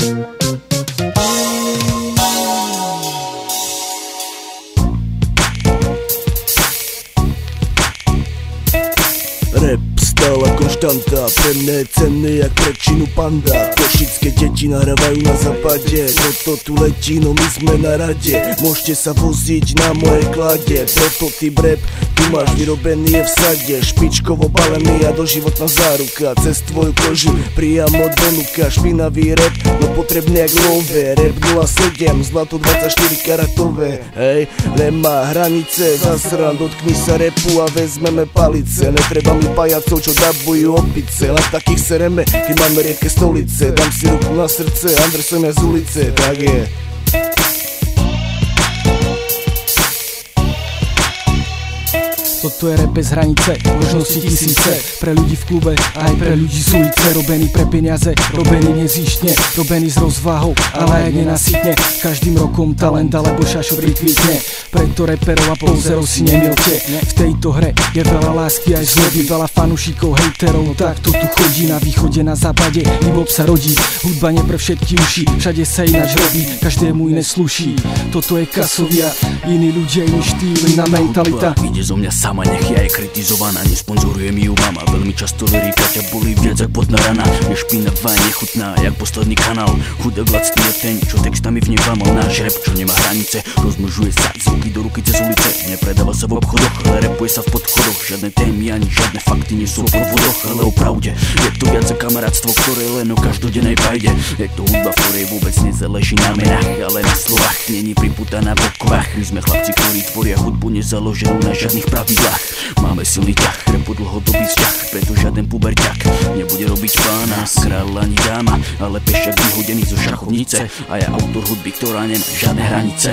Rap stála konštanta, pre mňa je cenný jak prečinu panda. Košické deti nahrávajú na západe, toto tu letí, no my sme na rade. Môžete sa voziť na mojej klade, prototyp rap tu máš vyrobený je v sade. Špičkovo balený a doživotná záruka, cez tvoju kožu priamo donúka. Špinavý rap, no potrebný jak love. Rap 07, zlato 24 karatové. Hej, nemá hranice, zasran, dotkni sa repu a vezmeme palice. Netreba mi pajacov, čo dabujú opice, len takých sereme, keď máme riedke stolice. Dám si ruku na srdce, Andersom je z ulice, tak je. Toto je rap bez hranice, možnosti tisíce. Pre ľudí v klube, aj pre ľudí z ulice. Robený pre peniaze, robený nezištne, robený s rozvahou, ale aj nenasytne. Každým rokom talent alebo šašový kvitne. Preto reperov a pouzerov si nemilte. V tejto hre je veľa lásky aj zloby, veľa fanušikov, hejterov. Tak to tu chodí na východe, na západe, hip-hop sa rodí. Hudba nie pre všetky uši, všade sa ináč robí, každému iné sluší. Toto je Kasovia, iní ľudia, iný štýl, iná mentalita. Ide zo mňa sama, nech ja je kritizovaná, nesponzoruje mi ju mama. Veľmi často lyrika ťa bolí viac jak potná rana. Je špinavá, nechutná, jak posledný kanál. Chudák lacný je ten, čo textami v nej vámal. Náš rap, čo nemá hranice, rozmnožuje sa zvuky do ruky cez ulice. Nepredáva sa v obchodoch, ale rapuje sa v podchodoch. Žiadne témy ani žiadne fakty nie sú o podvodoch, ale o pravde. Je to viac za kamarátstvo, ktoré len o každodennej pajde. Je to hudba, ktorej vôbec nezáleží na menách, ale na slovách. Není priputaná v okvách. My sme chlapci, ktorí tvoria hudbu nezaloženú na žiadnych pravidlách. Máme silný ťah, repu dlhodobý vzťah, preto žiaden puberťak nebude robiť pána, kráľ ani dáma, ale pešak vyhodený zo šachovnice. A ja autor hudby, ktorá nemá žiadne hranice.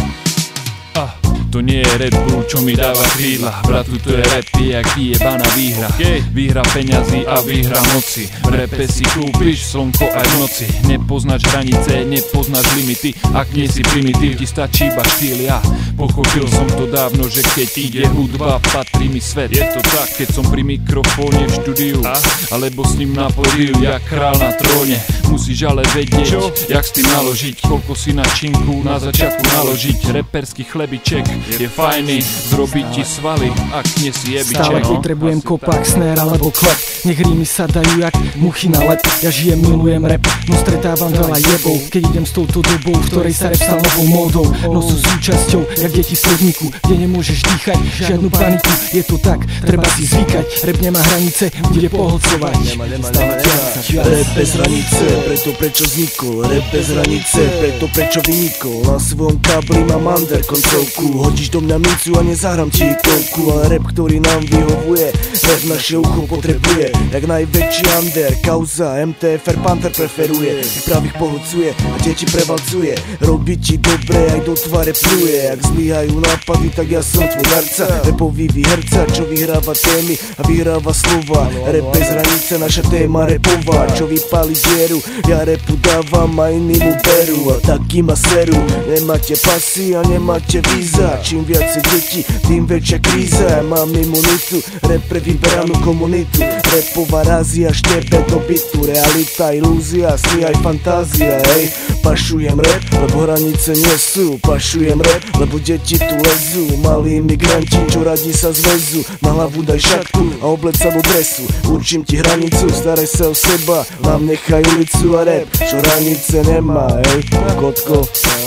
To nie je Red Bull, čo mi dáva krídla. Bratu, to je rap, jak jebaná výhra. Výhra peňazí a výhra moci. V rape si kúpiš slnko aj v noci. Nepoznáš hranice, nepoznáš limity. Ak nie si primitív, ti stačí iba štýl. Ja pochopil som to dávno, že keď ide hudba, patrí mi svet. Je to tak, keď som pri mikrofóne v štúdiu, alebo s ním na pódiu, jak král na tróne. Musíš ale vedieť, jak s tým naložiť. Koľko si na činku na začiatku naložiť. Reperský chlebiček je fajný, zrobiť ti svaly, ak nie si jebiček. Stále potrebujem kopak, snare alebo klep. Nech rímy sa dajú jak muchy na lep. Ja žijem, milujem rap, no stretávam veľa jebov. Keď idem s touto dobou, v ktorej sa rap stal novou módou. No sú súčasťou, jak deti v stredníku, kde nemôžeš dýchať, žiadnu paniku. Je to tak, treba si zvykať. Rap nemá hranice, bude pohlcovať. Rap bez hranice, preto prečo vznikol. Rap bez hranice, preto prečo vynikol. Na svojom kabli mám under koncovku. Hodíš do mňa mincu a nezahrám ti kolku. Ale rap, ktorý nám vyhovuje, rap naše ucho potrebuje. Jak najväčší under, kauza, MTFR Panther preferuje. Ich pravých pohlcuje a deti prevalcuje. Robí ti dobre, aj do tváre pluje. Ak zlyhajú nápady, tak ja som tvoj darca. Rapový výherca, čo vyhráva témy a vyhráva slova. Rap bez hranice, naša téma repová. Čo vypáli dieru, ja repu dávam a iní mu berú. A taký ma seru, nemáte pasy a nemáte víza. Čím viacej detí, tým väčšia kríza. Ja mám imunitu, rap pre vyberanú komunitu. Repová razia, štebe do bytu. Realita, ilúzia, sny aj fantázia, hej. Pašujem rap, lebo hranice nie sú. Pašujem rap, lebo deti tu lezú. Malí imigranti, čo radi sa zväzú. Na hlavu daj šatku a obleď sa do dresu. Určím ti hranicu, staraj sa o seba. Nám nechaj ulicu a rap, čo hranice nemá, hej. Kotko.